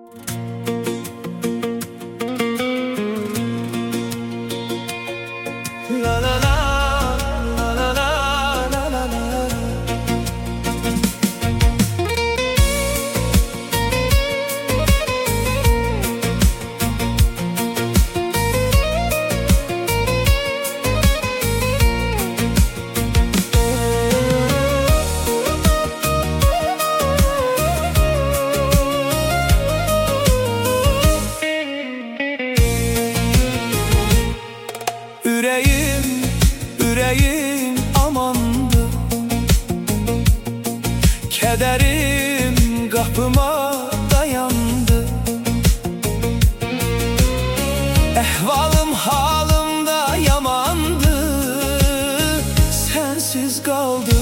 La la la, la la la, la la la. Yüreğim amandı, kederim kapıma dayandı. Ehvalım halim da yamandı, sensiz kaldım.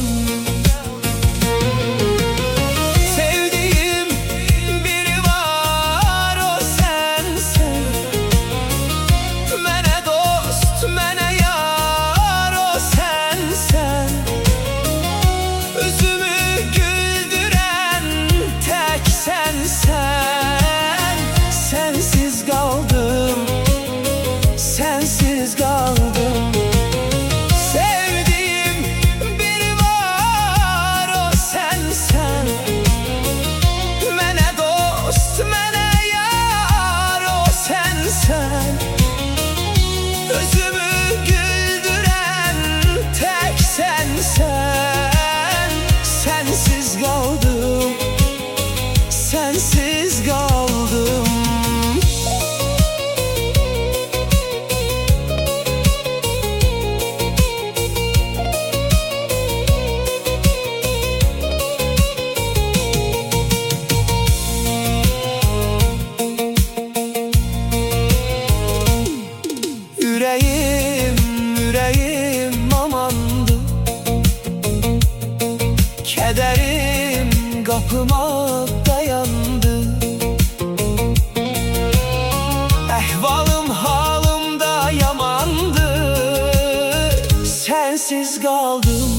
Sevdiğim biri var, o sensin. Mene dost, mene yar, o sensen. Üzümü güldüren tek sensen. Sensiz kaldım, sensiz kaldım. Sevdiğim biri var, o sensen. Mene dost, mene yar, o sensen. Özümü güldüren tek sensen. Sensiz kaldım, sensiz kaldım. Yüreğim amandı, kederim kapıma dayandı. Ehvalım halim da yamandı, sensiz kaldım.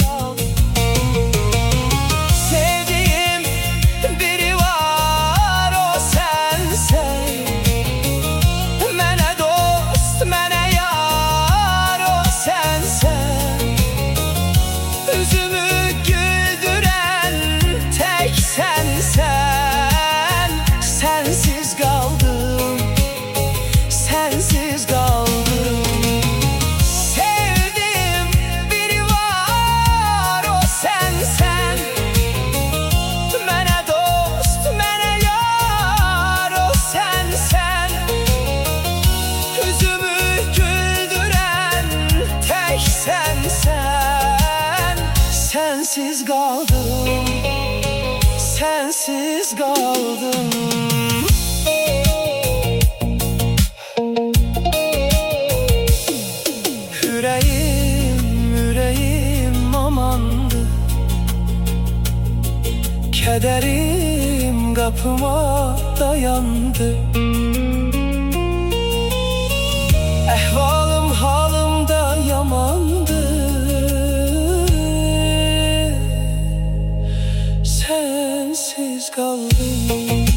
Sevdiğim biri var, o sensen. Mene dost, mene yar, o sensen. Üzümü güldüren tek sensen. Sensiz kaldım, sensiz kaldım. Sevdiğim biri var, o sensen. Mene dost, mene yar, o sensen. Yüzümü güldüren tek sensen. Sensiz kaldım, sensiz kaldım. Yüreğim amandı, kederim kapıma dayandı. Ehvalım halim da yamandı, sensiz kaldım.